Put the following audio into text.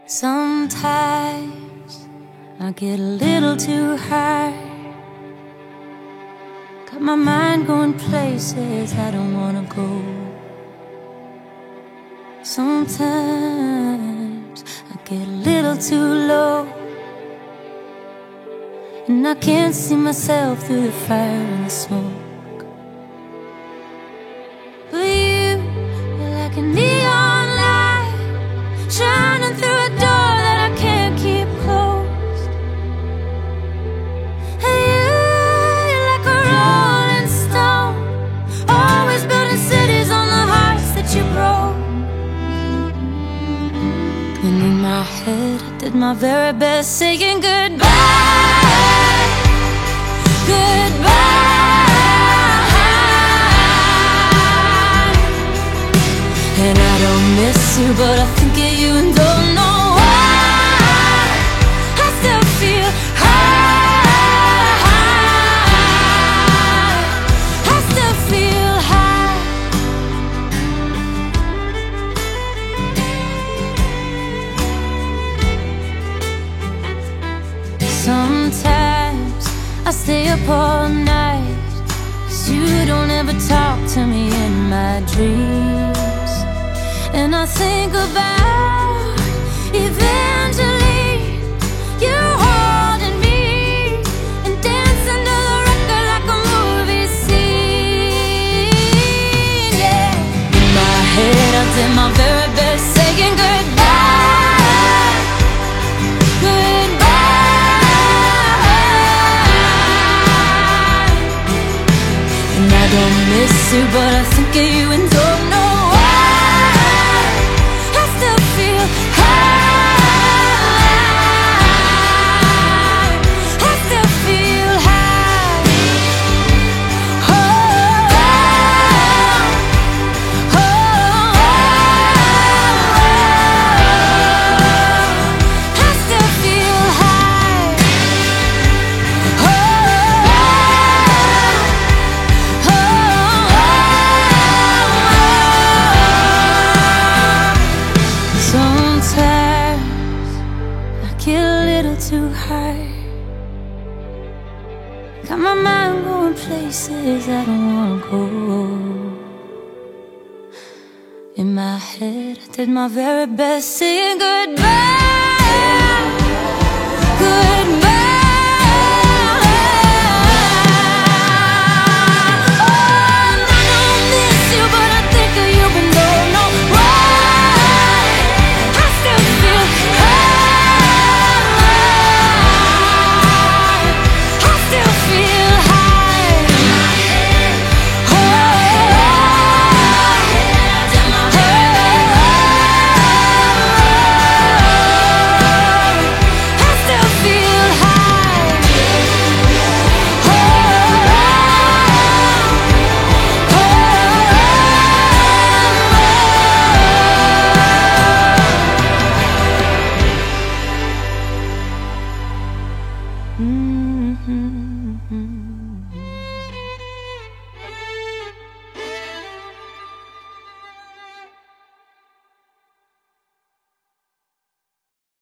Sometimes I get a little too high, got my mind going places I don't wanna go. Sometimes I get a little too low, and I can't see myself through the fire and the smoke. But you're like a neon light shining through a door that I can't keep closed. And you're like a rolling stone, always building cities on the hearts that you broke. And in my head I did my very best saying goodbye, goodbye. And I don't miss you, but I think of you and don't know why. I still feel high, I still feel high. Sometimes I stay up all night, 'cause you don't ever talk to me in my dreams. And I think about eventually you holding me and dancing to the record like a movie scene. Yeah, in my head I did my very best saying goodbye, goodbye. And I don't miss you, but I think of you and don't know why. I still feel high, I still feel high. Oh, oh, oh, I still feel high. Oh, oh, sometimes I get a little too high, got my mind going places I don't wanna go. In my head I did my very best saying goodbye, goodbye. Mm-hmm.